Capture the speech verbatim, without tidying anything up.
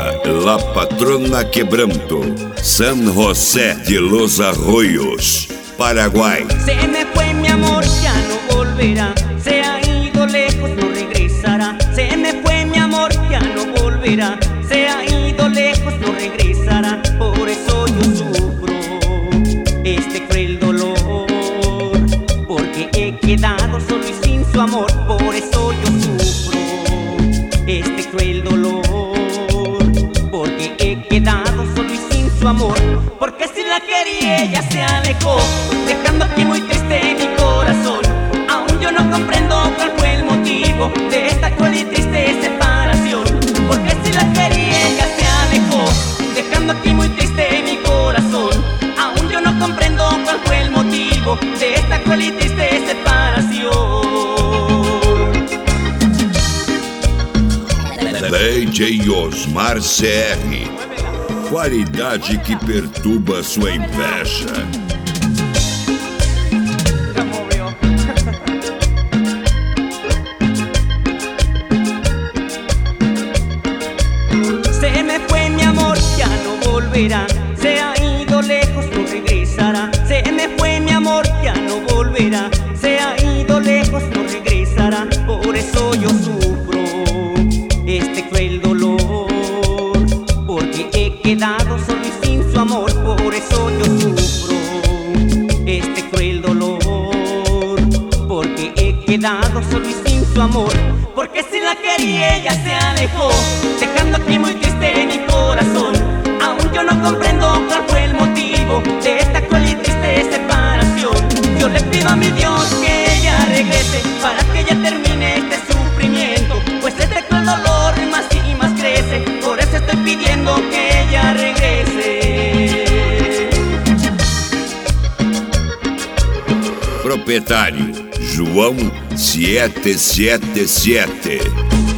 Ella, la patrona Quebranto, San José de los Arroyos, Paraguay. Se me fue mi amor, ya no volverá. Se ha ido lejos, no regresará. Se me fue mi amor, ya no volverá. Se ha ido lejos, no regresará. Por eso yo sufro este cruel dolor, porque he quedado solo y sin su amor. Por eso yo sufro este cruel dolor, porque he quedado solo y sin su amor. Porque si la quería ella se alejó, dejando aquí muy triste mi corazón. Aún yo no comprendo cuál fue el motivo de esta cruel y triste separación. Porque si la quería ella se alejó, dejando aquí muy triste mi corazón. Aún yo no comprendo cuál fue el motivo de esta cruel y triste separación. D J Osmar C R, qualidade que perturba sua inveja. Se me fue mi amor, ya no volverá. Se ha ido lejos, no regresará. Se me fue mi amor, ya no volverá. Se ha ido lejos, no regresará. Por eso yo sufro este cruel dolor, porque he quedado solo y sin su amor. Por eso yo sufro este cruel dolor, porque he quedado solo y sin su amor. Porque si la quería ella se alejó, dejando aquí muy triste mi corazón. Aún yo no comprendo cuál fue el motivo de esta cruel y triste separación. Yo le pido a mi Dios que ella regrese, para que ella termine este sufrimiento, pues este cruel dolor más y más crece. Por eso estoy pidiendo que ella regrese. Proprietário João setecientos e setenta e sete.